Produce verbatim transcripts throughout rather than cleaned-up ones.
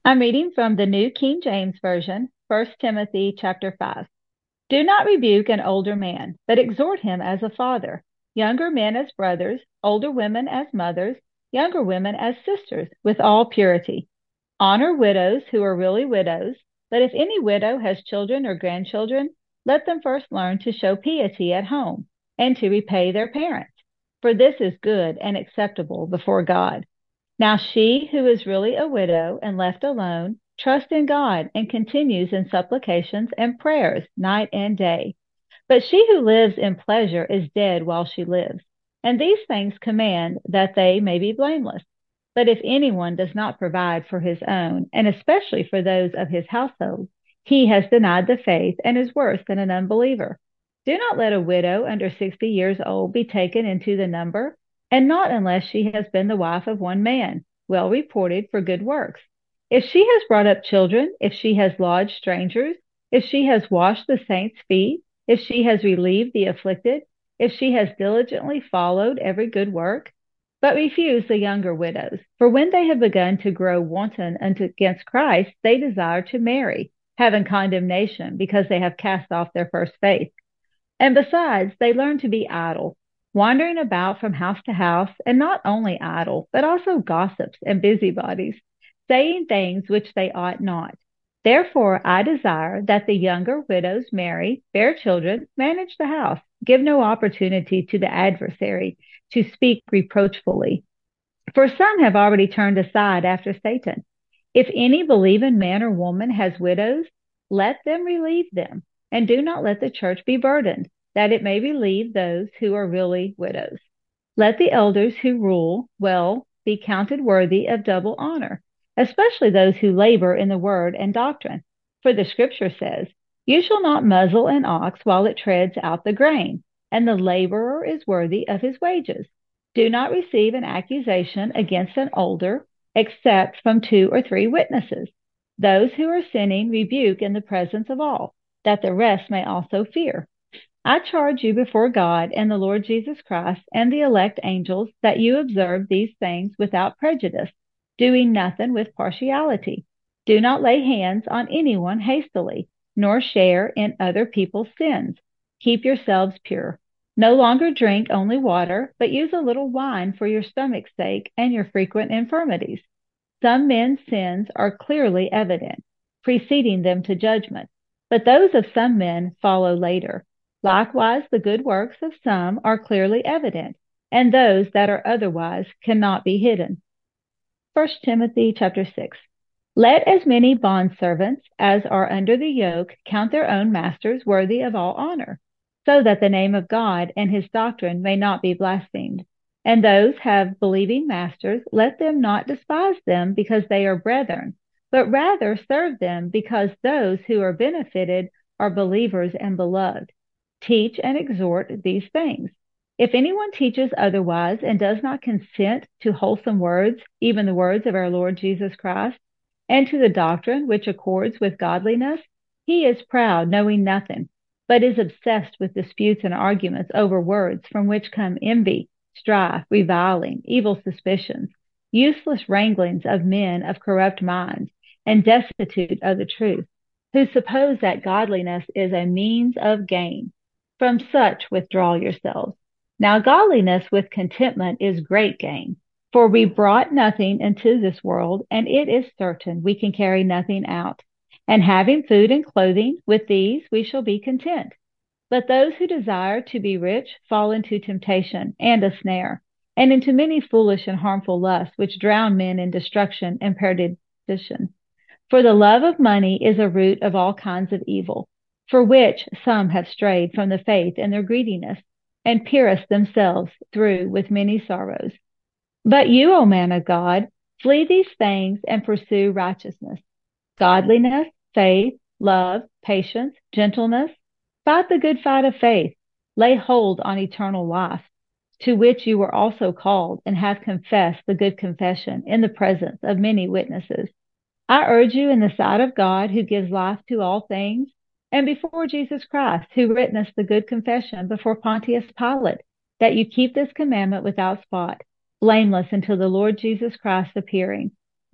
I'm reading from the New King James Version, First Timothy chapter five. Do not rebuke an older man, but exhort him as a father, younger men as brothers, older women as mothers, younger women as sisters, with all purity. Honor widows who are really widows, but if any widow has children or grandchildren, let them first learn to show piety at home and to repay their parents, for this is good and acceptable before God. Now she who is really a widow and left alone trusts in God and continues in supplications and prayers night and day. But she who lives in pleasure is dead while she lives. And these things command that they may be blameless. But if anyone does not provide for his own, and especially for those of his household, he has denied the faith and is worse than an unbeliever. Do not let a widow under sixty years old be taken into the number, and not unless she has been the wife of one man, well reported for good works. If she has brought up children, if she has lodged strangers, if she has washed the saints' feet, if she has relieved the afflicted, if she has diligently followed every good work, but refuse the younger widows. For when they have begun to grow wanton against Christ, they desire to marry, having condemnation, because they have cast off their first faith. And besides, they learn to be idle, wandering about from house to house, and not only idle, but also gossips and busybodies, saying things which they ought not. Therefore, I desire that the younger widows marry, bear children, manage the house, give no opportunity to the adversary to speak reproachfully. For some have already turned aside after Satan. If any believing man or woman has widows, let them relieve them, and do not let the church be burdened, that it may relieve those who are really widows. Let the elders who rule well be counted worthy of double honor, especially those who labor in the word and doctrine. For the scripture says, you shall not muzzle an ox while it treads out the grain, and the laborer is worthy of his wages. Do not receive an accusation against an older, except from two or three witnesses. Those who are sinning rebuke in the presence of all, that the rest may also fear. I charge you before God and the Lord Jesus Christ and the elect angels that you observe these things without prejudice, doing nothing with partiality. Do not lay hands on anyone hastily, nor share in other people's sins. Keep yourselves pure. No longer drink only water, but use a little wine for your stomach's sake and your frequent infirmities. Some men's sins are clearly evident, preceding them to judgment, but those of some men follow later. Likewise, the good works of some are clearly evident, and those that are otherwise cannot be hidden. First Timothy chapter six. Let as many bondservants as are under the yoke count their own masters worthy of all honor, so that the name of God and his doctrine may not be blasphemed. And those have believing masters, let them not despise them because they are brethren, but rather serve them because those who are benefited are believers and beloved. Teach and exhort these things. If anyone teaches otherwise and does not consent to wholesome words, even the words of our Lord Jesus Christ, and to the doctrine which accords with godliness, he is proud, knowing nothing, but is obsessed with disputes and arguments over words from which come envy, strife, reviling, evil suspicions, useless wranglings of men of corrupt minds, and destitute of the truth, who suppose that godliness is a means of gain. From such withdraw yourselves. Now godliness with contentment is great gain. For we brought nothing into this world, and it is certain we can carry nothing out. And having food and clothing, with these we shall be content. But those who desire to be rich fall into temptation and a snare, and into many foolish and harmful lusts, which drown men in destruction and perdition. For the love of money is a root of all kinds of evil, for which some have strayed from the faith in their greediness, and pierced themselves through with many sorrows. But you, O man of God, flee these things and pursue righteousness, godliness, faith, love, patience, gentleness. Fight the good fight of faith. Lay hold on eternal life, to which you were also called and have confessed the good confession in the presence of many witnesses. I urge you in the sight of God, who gives life to all things, and before Jesus Christ, who witnessed the good confession before Pontius Pilate, that you keep this commandment without spot, blameless until the Lord Jesus Christ appearing,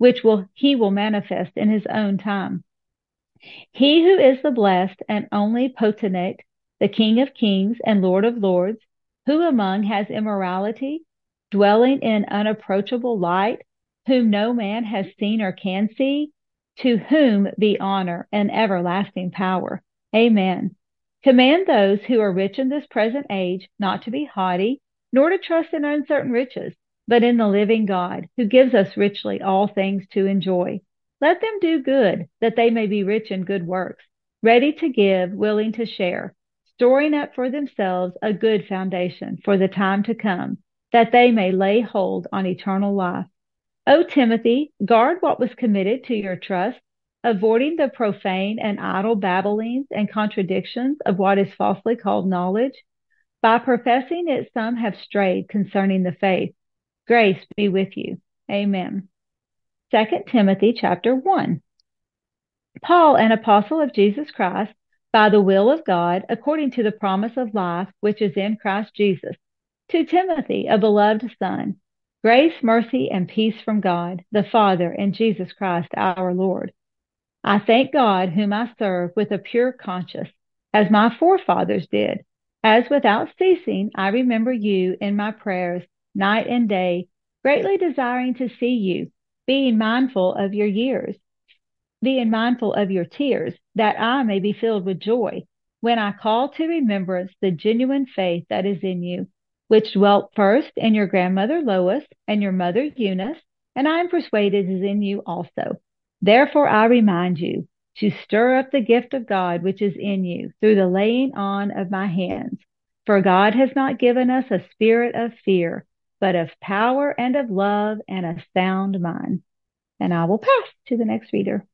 which will he will manifest in his own time. He who is the blessed and only potentate, the King of kings and Lord of lords, who among has immorality, dwelling in unapproachable light, whom no man has seen or can see, to whom be honor and everlasting power. Amen. Command those who are rich in this present age not to be haughty, nor to trust in uncertain riches, but in the living God, who gives us richly all things to enjoy. Let them do good, that they may be rich in good works, ready to give, willing to share, storing up for themselves a good foundation for the time to come, that they may lay hold on eternal life. O Timothy, guard what was committed to your trust, avoiding the profane and idle babblings and contradictions of what is falsely called knowledge. By professing it, some have strayed concerning the faith. Grace be with you. Amen. Second Timothy chapter one. Paul, an apostle of Jesus Christ, by the will of God, according to the promise of life which is in Christ Jesus, to Timothy, a beloved son, grace, mercy, and peace from God, the Father, and Jesus Christ our Lord. I thank God, whom I serve with a pure conscience, as my forefathers did, as without ceasing I remember you in my prayers night and day, greatly desiring to see you, being mindful of your years, being mindful of your tears, that I may be filled with joy when I call to remembrance the genuine faith that is in you, which dwelt first in your grandmother Lois and your mother Eunice, and I am persuaded is in you also. Therefore I remind you to stir up the gift of God which is in you through the laying on of my hands. For God has not given us a spirit of fear, but of power and of love and a sound mind. And I will pass to the next reader.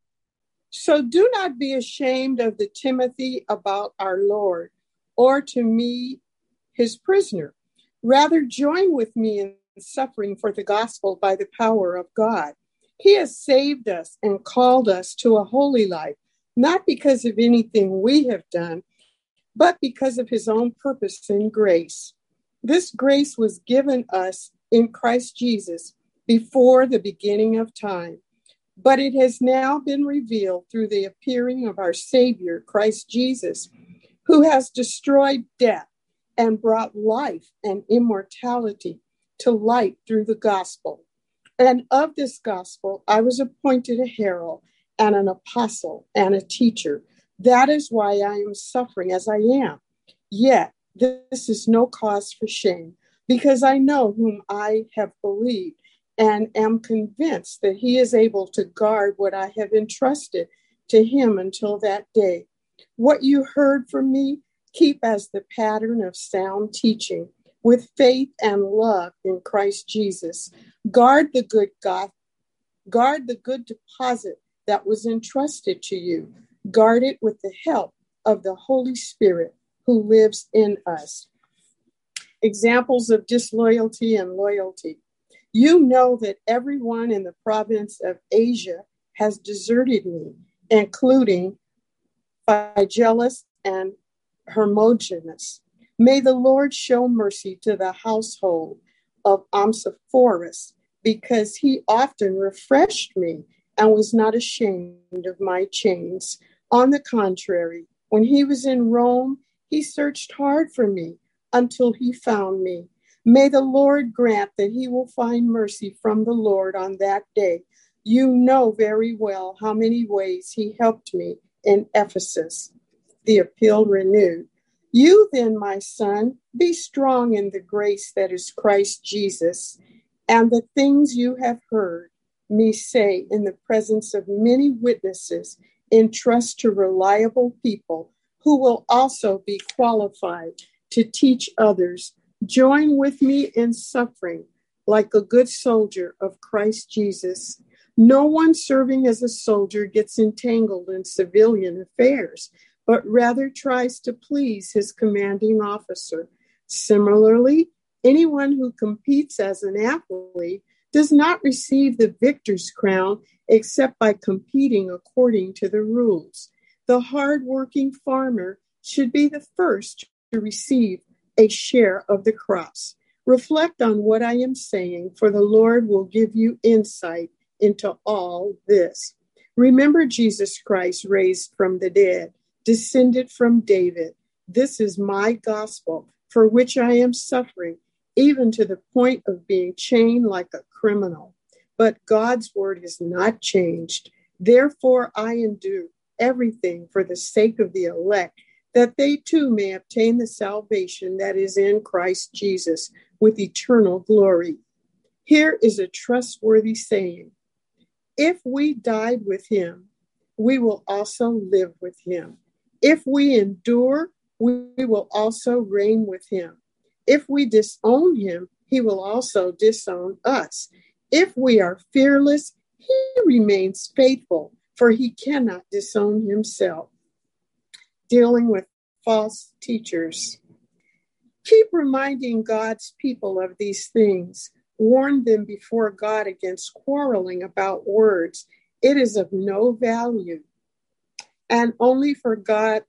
So do not be ashamed of the Timothy about our Lord, or to me, his prisoner. Rather join with me in suffering for the gospel by the power of God. He has saved us and called us to a holy life, not because of anything we have done, but because of his own purpose and grace. This grace was given us in Christ Jesus before the beginning of time, but it has now been revealed through the appearing of our Savior, Christ Jesus, who has destroyed death and brought life and immortality to light through the gospel. And of this gospel, I was appointed a herald and an apostle and a teacher. That is why I am suffering as I am. Yet, this is no cause for shame, because I know whom I have believed and am convinced that he is able to guard what I have entrusted to him until that day. What you heard from me, keep as the pattern of sound teaching, with faith and love in Christ Jesus. Guard the good God, guard the good deposit that was entrusted to you. Guard it with the help of the Holy Spirit who lives in us. Examples of disloyalty and loyalty. You know that everyone in the province of Asia has deserted me, including Phygellus and Hermogenes. May the Lord show mercy to the household of Onesiphorus, because he often refreshed me and was not ashamed of my chains. On the contrary, when he was in Rome, he searched hard for me until he found me. May the Lord grant that he will find mercy from the Lord on that day. You know very well how many ways he helped me in Ephesus. The appeal renewed. You then, my son, be strong in the grace that is Christ Jesus, and the things you have heard me say in the presence of many witnesses, entrust to reliable people who will also be qualified to teach others. Join with me in suffering like a good soldier of Christ Jesus. No one serving as a soldier gets entangled in civilian affairs, but rather tries to please his commanding officer. Similarly, anyone who competes as an athlete does not receive the victor's crown except by competing according to the rules. The hardworking farmer should be the first to receive a share of the crops. Reflect on what I am saying, for the Lord will give you insight into all this. Remember Jesus Christ, raised from the dead, descended from David. This is my gospel, for which I am suffering, even to the point of being chained like a criminal. But God's word is not changed. Therefore, I endure everything for the sake of the elect, that they too may obtain the salvation that is in Christ Jesus with eternal glory. Here is a trustworthy saying: if we died with him, we will also live with him. If we endure, we will also reign with him. If we disown him, he will also disown us. If we are fearless, he remains faithful, for he cannot disown himself. Dealing with false teachers. Keep reminding God's people of these things. Warn them before God against quarreling about words. It is of no value, and only for God,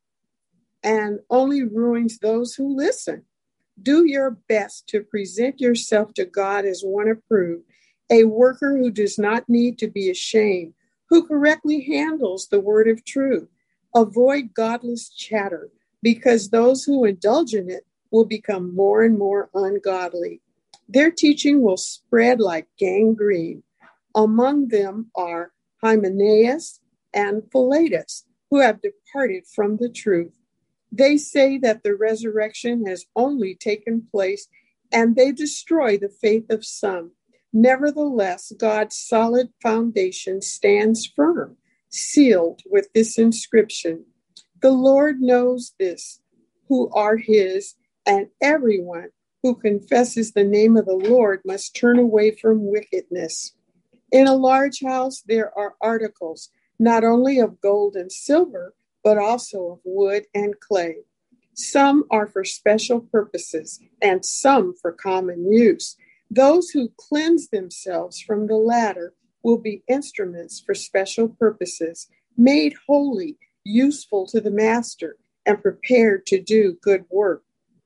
and only ruins those who listen. Do your best to present yourself to God as one approved, a worker who does not need to be ashamed, who correctly handles the word of truth. Avoid godless chatter, because those who indulge in it will become more and more ungodly. Their teaching will spread like gangrene. Among them are Hymenaeus and Philetus, who have departed from the truth. They say that the resurrection has only taken place, and they destroy the faith of some. Nevertheless, God's solid foundation stands firm, sealed with this inscription: the Lord knows this, who are his, and everyone who confesses the name of the Lord must turn away from wickedness. In a large house, there are articles, not only of gold and silver, but also of wood and clay. Some are for special purposes, and some for common use. Those who cleanse themselves from the latter will be instruments for special purposes, made holy, useful to the master, and prepared to do good work.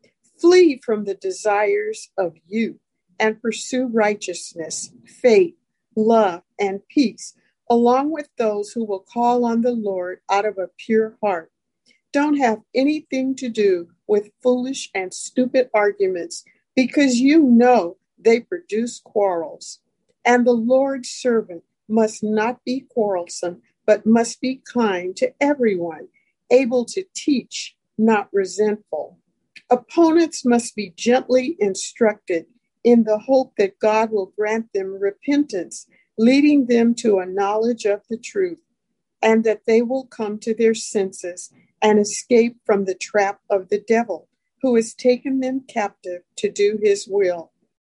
Flee from the desires of youth and pursue righteousness, faith, love, and peace, along with those who will call on the Lord out of a pure heart. Don't have anything to do with foolish and stupid arguments, because you know they produce quarrels. And the Lord's servant must not be quarrelsome, but must be kind to everyone, able to teach, not resentful. Opponents must be gently instructed in the hope that God will grant them repentance, leading them to a knowledge of the truth, and that they will come to their senses and escape from the trap of the devil, who has taken them captive to do his will.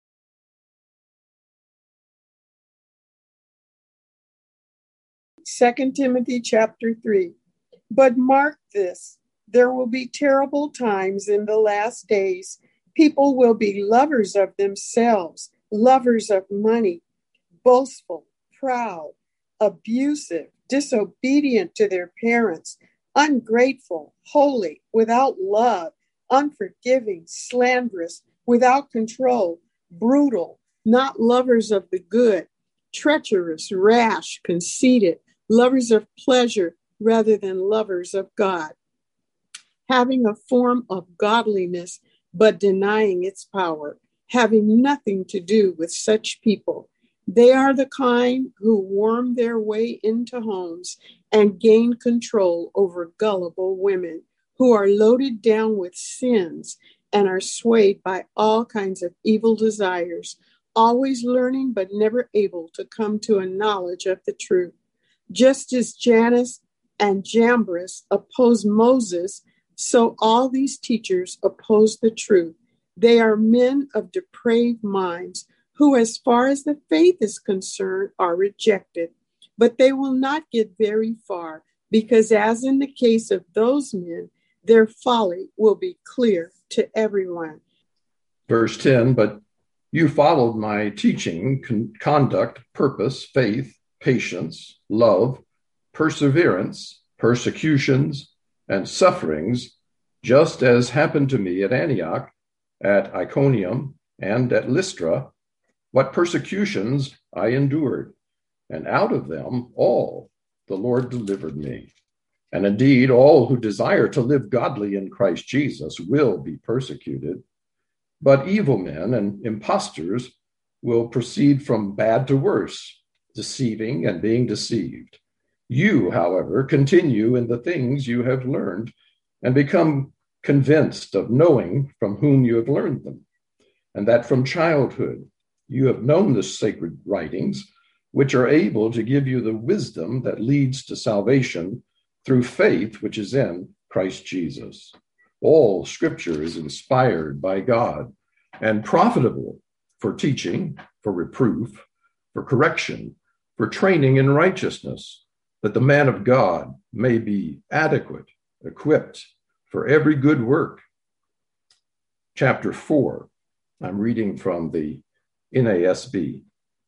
Second Timothy chapter three. But mark this, there will be terrible times in the last days. People will be lovers of themselves, lovers of money, boastful, proud, abusive, disobedient to their parents, ungrateful, holy, without love, unforgiving, slanderous, without control, brutal, not lovers of the good, treacherous, rash, conceited, lovers of pleasure rather than lovers of God, having a form of godliness but denying its power, having nothing to do with such people. They are the kind who worm their way into homes and gain control over gullible women, who are loaded down with sins and are swayed by all kinds of evil desires, always learning but never able to come to a knowledge of the truth. Just as Jannes and Jambres opposed Moses, so all these teachers oppose the truth. They are men of depraved minds, who, as far as the faith is concerned, are rejected. But they will not get very far, because as in the case of those men, their folly will be clear to everyone. Verse ten, but you followed my teaching, con- conduct, purpose, faith, patience, love, perseverance, persecutions, and sufferings, just as happened to me at Antioch, at Iconium, and at Lystra, what persecutions I endured. and out of them all the Lord delivered me. And indeed, all who desire to live godly in Christ Jesus will be persecuted. But evil men and impostors will proceed from bad to worse, deceiving and being deceived. You, however, continue in the things you have learned and become convinced of knowing from whom you have learned them, and that from childhood you have known the sacred writings, which are able to give you the wisdom that leads to salvation through faith which is in Christ Jesus. All scripture is inspired by God and profitable for teaching, for reproof, for correction, for training in righteousness, that the man of God may be adequate, equipped for every good work. Chapter four, I'm reading from the N A S B.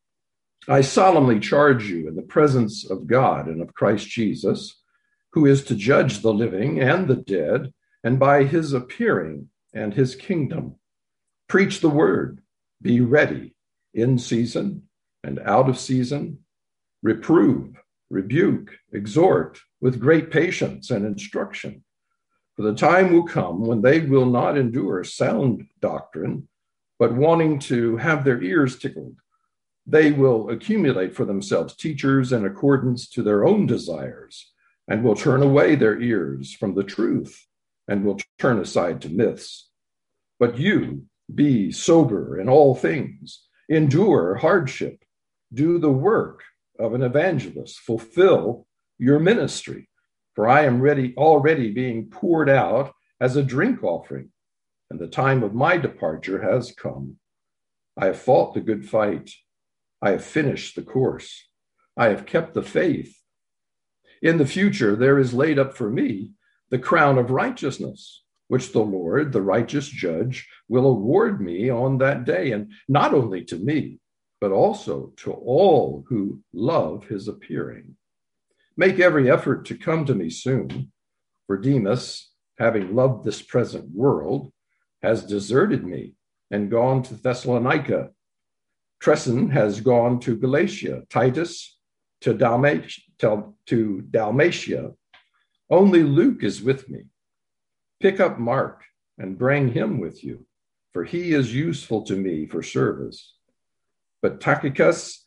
I solemnly charge you in the presence of God and of Christ Jesus, who is to judge the living and the dead, and by his appearing and his kingdom. Preach the word, be ready in season and out of season, reprove, rebuke, exhort with great patience and instruction. For the time will come when they will not endure sound doctrine, but wanting to have their ears tickled, they will accumulate for themselves teachers in accordance to their own desires, and will turn away their ears from the truth, and will turn aside to myths. But you, be sober in all things, endure hardship, do the work of an evangelist, fulfill your ministry. For I am ready, already being poured out as a drink offering, and the time of my departure has come. I have fought the good fight. I have finished the course. I have kept the faith. In the future, there is laid up for me the crown of righteousness, which the Lord, the righteous judge, will award me on that day, and not only to me, but also to all who love his appearing. Make every effort to come to me soon, for Demas, having loved this present world, has deserted me and gone to Thessalonica. Crescens has gone to Galatia, Titus to Dalmatia, to Dalmatia. Only Luke is with me. Pick up Mark and bring him with you, for he is useful to me for service. But Tychicus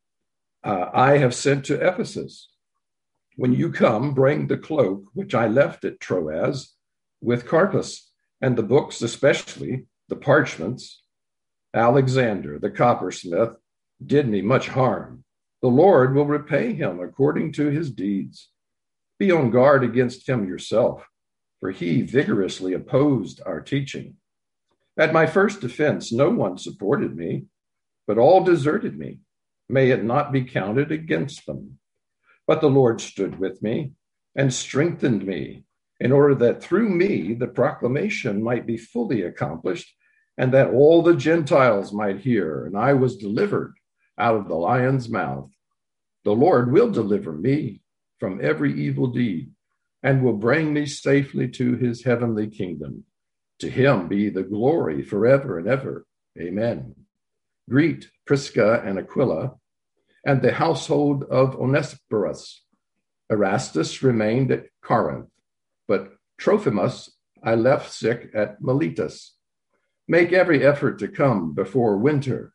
uh, I have sent to Ephesus. When you come, bring the cloak which I left at Troas with Carpus, and the books, especially the parchments. Alexander, the coppersmith, did me much harm. The Lord will repay him according to his deeds. Be on guard against him yourself, for he vigorously opposed our teaching. At my first defense, no one supported me, but all deserted me. May it not be counted against them. But the Lord stood with me and strengthened me, in order that through me the proclamation might be fully accomplished, and that all the Gentiles might hear, and I was delivered out of the lion's mouth. The Lord will deliver me from every evil deed, and will bring me safely to his heavenly kingdom. To him be the glory forever and ever. Amen. Greet Prisca and Aquila, and the household of Onesiphorus. Erastus remained at Corinth, but Trophimus I left sick at Miletus. Make every effort to come before winter.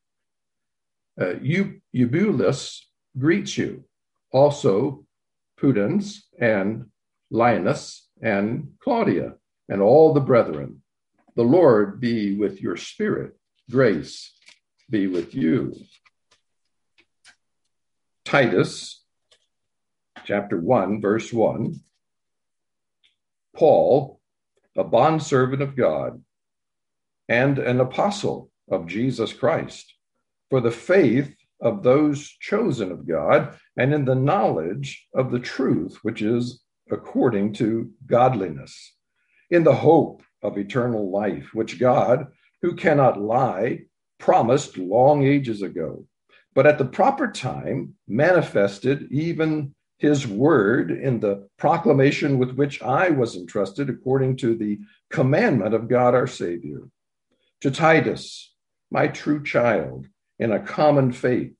Uh, Eubulus greets you, also Pudens and Linus and Claudia, and all the brethren. The Lord be with your spirit. Grace be with you. Titus, chapter one, verse one. Paul, a bondservant of God, and an apostle of Jesus Christ, for the faith of those chosen of God, and in the knowledge of the truth which is according to godliness, in the hope of eternal life, which God, who cannot lie, promised long ages ago, but at the proper time manifested even his word in the proclamation with which I was entrusted according to the commandment of God our Savior. To Titus, my true child, in a common faith,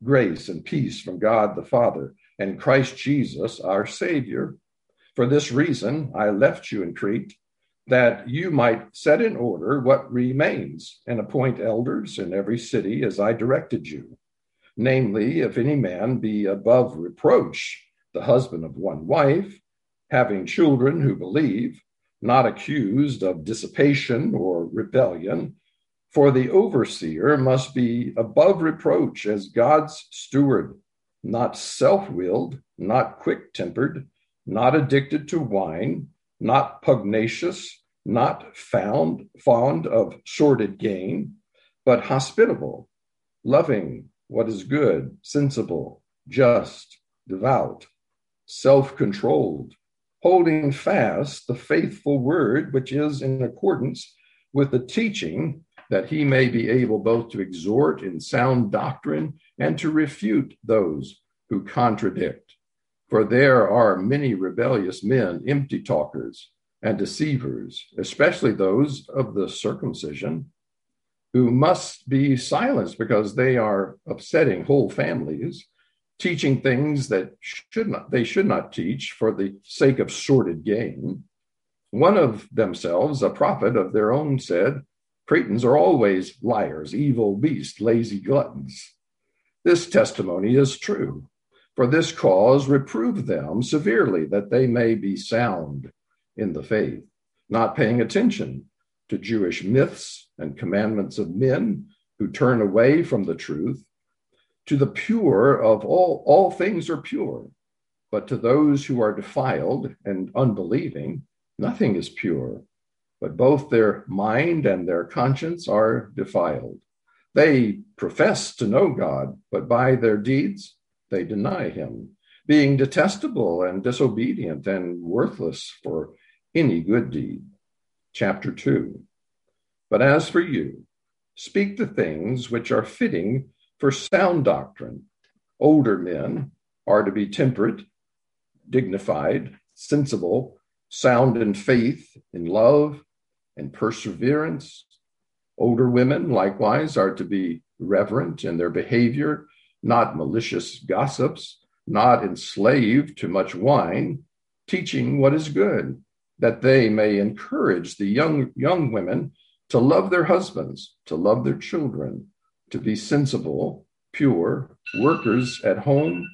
grace and peace from God the Father and Christ Jesus, our Savior. For this reason, I left you in Crete, that you might set in order what remains and appoint elders in every city as I directed you. Namely, if any man be above reproach, the husband of one wife, having children who believe, not accused of dissipation or rebellion, for the overseer must be above reproach as God's steward, not self-willed, not quick-tempered, not addicted to wine, not pugnacious, not found, fond of sordid gain, but hospitable, loving what is good, sensible, just, devout, self-controlled, holding fast the faithful word which is in accordance with the teaching, that he may be able both to exhort in sound doctrine and to refute those who contradict. For there are many rebellious men, empty talkers, and deceivers, especially those of the circumcision, who must be silenced because they are upsetting whole families, teaching things that should not they should not teach for the sake of sordid gain. One of themselves, a prophet of their own, said, Cretans are always liars, evil beasts, lazy gluttons. This testimony is true. For this cause, reprove them severely, that they may be sound in the faith, not paying attention to Jewish myths and commandments of men who turn away from the truth. To the pure of all, all things are pure, but to those who are defiled and unbelieving, nothing is pure, but both their mind and their conscience are defiled. They profess to know God, but by their deeds they deny him, being detestable and disobedient and worthless for any good deed. Chapter two. But as for you, speak the things which are fitting for sound doctrine. Older men are to be temperate, dignified, sensible, sound in faith, in love, and perseverance. Older women, likewise, are to be reverent in their behavior, not malicious gossips, not enslaved to much wine, teaching what is good, that they may encourage the young, young women to love their husbands, to love their children, to be sensible, pure, workers at home,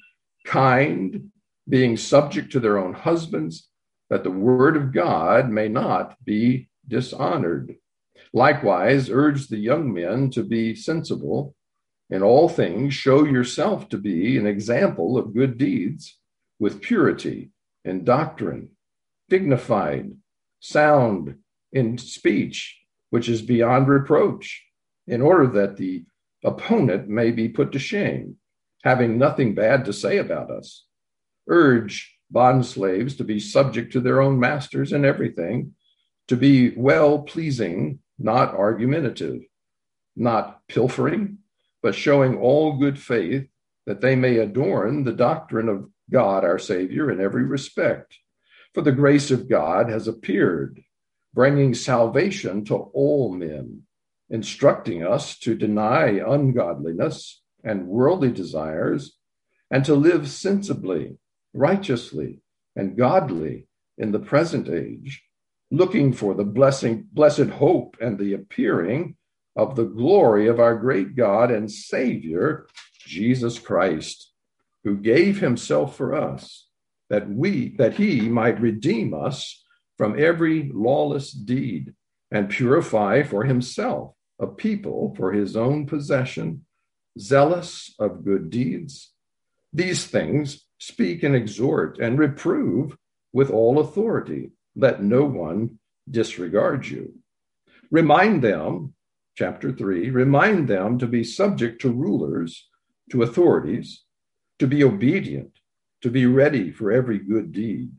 kind, being subject to their own husbands, that the word of God may not be dishonored. Likewise, urge the young men to be sensible. In all things, show yourself to be an example of good deeds, with purity in doctrine, dignified, sound in speech, which is beyond reproach, in order that the opponent may be put to shame, having nothing bad to say about us. Urge bondslaves to be subject to their own masters in everything, to be well-pleasing, not argumentative, not pilfering, but showing all good faith, that they may adorn the doctrine of God our Savior in every respect. For the grace of God has appeared, bringing salvation to all men, instructing us to deny ungodliness and worldly desires, and to live sensibly, righteously, and godly in the present age, looking for the blessing, blessed hope and the appearing of the glory of our great God and Savior, Jesus Christ, who gave himself for us, that we, that he might redeem us from every lawless deed and purify for himself a people for his own possession, zealous of good deeds. These things speak and exhort and reprove with all authority. Let no one disregard you. Remind them, chapter three, remind them to be subject to rulers, to authorities, to be obedient, to be ready for every good deed,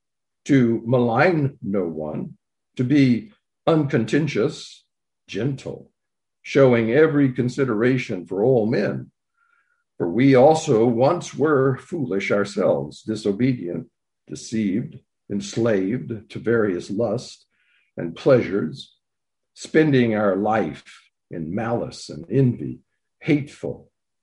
to malign no one, to be uncontentious, gentle, showing every consideration for all men. For we also once were foolish ourselves, disobedient, deceived, enslaved to various lusts and pleasures, spending our life in malice and envy, hateful,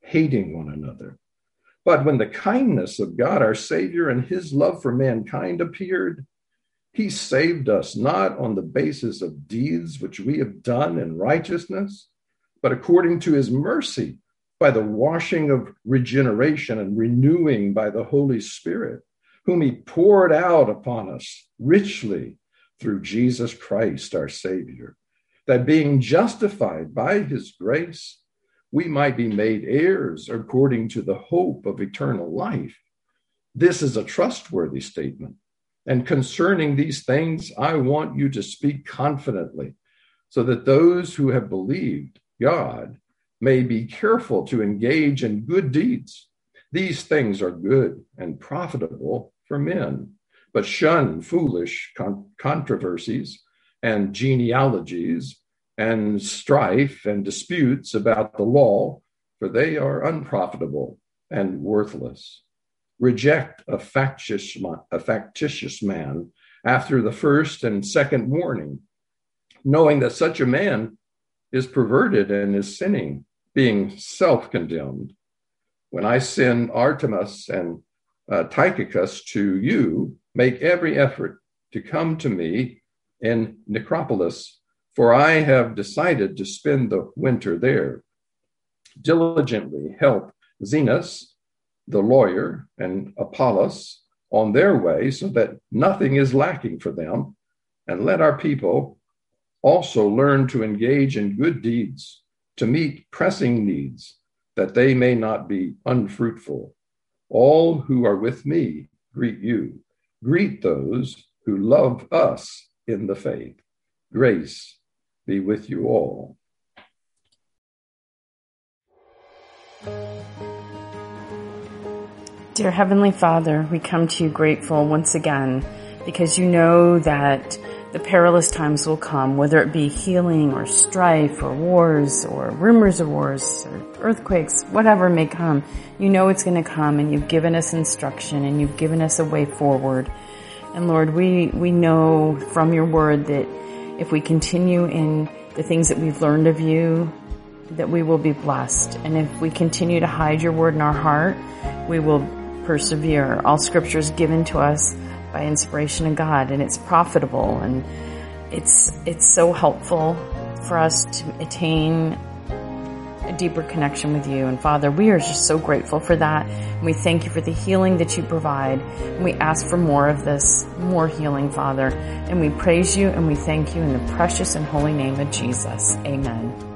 hating one another. But when the kindness of God our Savior and his love for mankind appeared, he saved us not on the basis of deeds which we have done in righteousness, but according to his mercy, by the washing of regeneration and renewing by the Holy Spirit, whom he poured out upon us richly through Jesus Christ our Savior, that being justified by his grace, we might be made heirs according to the hope of eternal life. This is a trustworthy statement. And concerning these things, I want you to speak confidently, so that those who have believed God may be careful to engage in good deeds. These things are good and profitable for men, but shun foolish con- controversies and genealogies and strife and disputes about the law, for they are unprofitable and worthless. Reject a factious, a factitious man after the first and second warning, knowing that such a man is perverted and is sinning, being self-condemned. When I send Artemas and uh, Tychicus to you, make every effort to come to me in Nicopolis, for I have decided to spend the winter there. Diligently help Zenas, the lawyer, and Apollos on their way, so that nothing is lacking for them. And let our people also learn to engage in good deeds, to meet pressing needs, that they may not be unfruitful. All who are with me greet you. Greet those who love us in the faith. Grace be with you all. Dear Heavenly Father, we come to you grateful once again because you know that the perilous times will come, whether it be healing or strife or wars or rumors of wars or earthquakes, whatever may come. You know it's going to come, and you've given us instruction and you've given us a way forward. And Lord, we, we know from your word that if we continue in the things that we've learned of you, that we will be blessed. And if we continue to hide your word in our heart, we will persevere. All scripture is given to us by inspiration of God, and it's profitable, and it's it's so helpful for us to attain a deeper connection with you. And Father, we are just so grateful for that. And we thank you for the healing that you provide. And we ask for more of this, more healing, Father. And we praise you and we thank you in the precious and holy name of Jesus. Amen.